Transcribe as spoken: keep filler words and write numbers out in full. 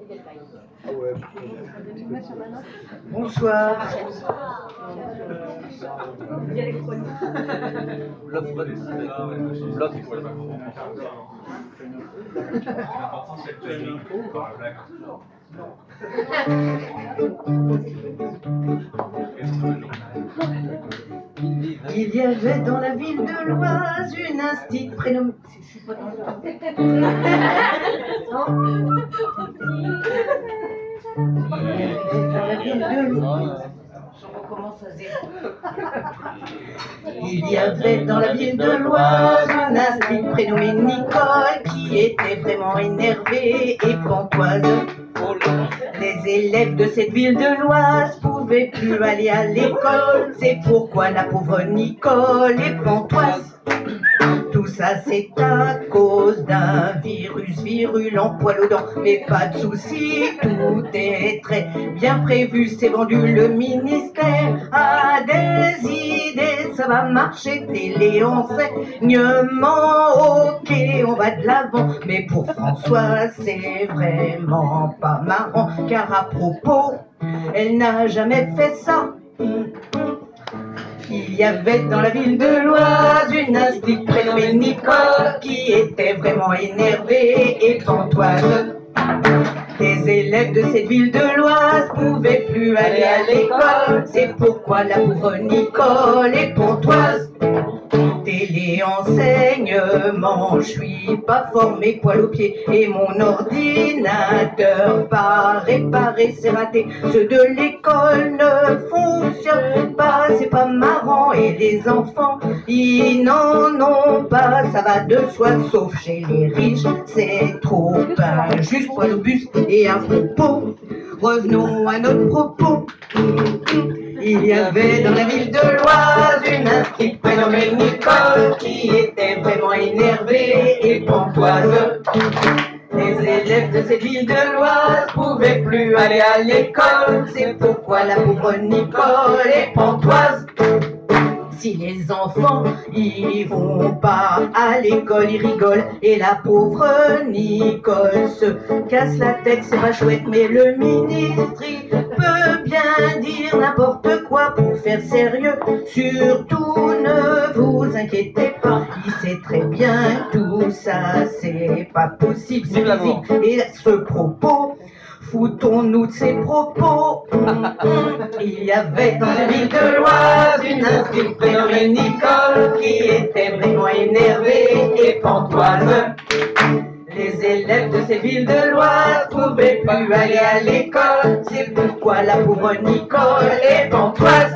Bonsoir. Il y avait dans la ville de l'Oise une institut prénommée... Je suis pas dans le temps. Dans la ville de l'Oise... On recommence à zéro. Il y avait dans la ville de l'Oise une institut prénommée Nicole qui était vraiment énervée et pantoise. Les élèves de cette ville de l'Oise pouvaient plus aller à l'école, c'est pourquoi la pauvre Nicole est pantoise. Tout ça c'est à cause d'un virus virulent poil aux dents, mais pas de soucis, tout est très bien prévu, c'est vendu, le ministère a des idées, ça va marcher, téléenseignement, ok, on va de l'avant, mais pour François c'est vraiment pas marrant, car à propos, elle n'a jamais fait ça. Il y avait dans la ville de l'Oise une institut prénommée Nicole qui était vraiment énervée et pantoise. Les élèves de cette ville de l'Oise pouvaient plus aller à l'école, c'est pourquoi la pauvre Nicole est pantoise. Téléenseignement, je suis pas formé poil aux pieds et mon ordinateur pas réparé, c'est raté. Ceux de l'école ne fonctionnent pas, c'est pas marrant et les enfants ils n'en ont pas, ça va de soi sauf chez les riches, c'est trop injuste poil au bus et à propos. Revenons à notre propos. Il y avait dans la ville de l'Oise une institut prénommée Nicole qui était vraiment énervée et pantoise. Les élèves de cette ville de l'Oise pouvaient plus aller à l'école, c'est pourquoi la pauvre Nicole est pantoise. Si les enfants ils vont pas à l'école, ils rigolent et la pauvre Nicole se casse la tête, c'est pas chouette, mais le ministre il peut bien dire n'importe quoi pour faire sérieux. Surtout ne vous inquiétez pas, il sait très bien tout ça, c'est pas possible, c'est visible. Et ce propos, foutons-nous de ses propos. Il y avait dans la ville de l'Oise une institut prénommée Nicole qui était vraiment énervée et pantoise. Les élèves de ces villes de l'Oise pouvaient plus aller à l'école, c'est pourquoi la pauvre Nicole est pantoise.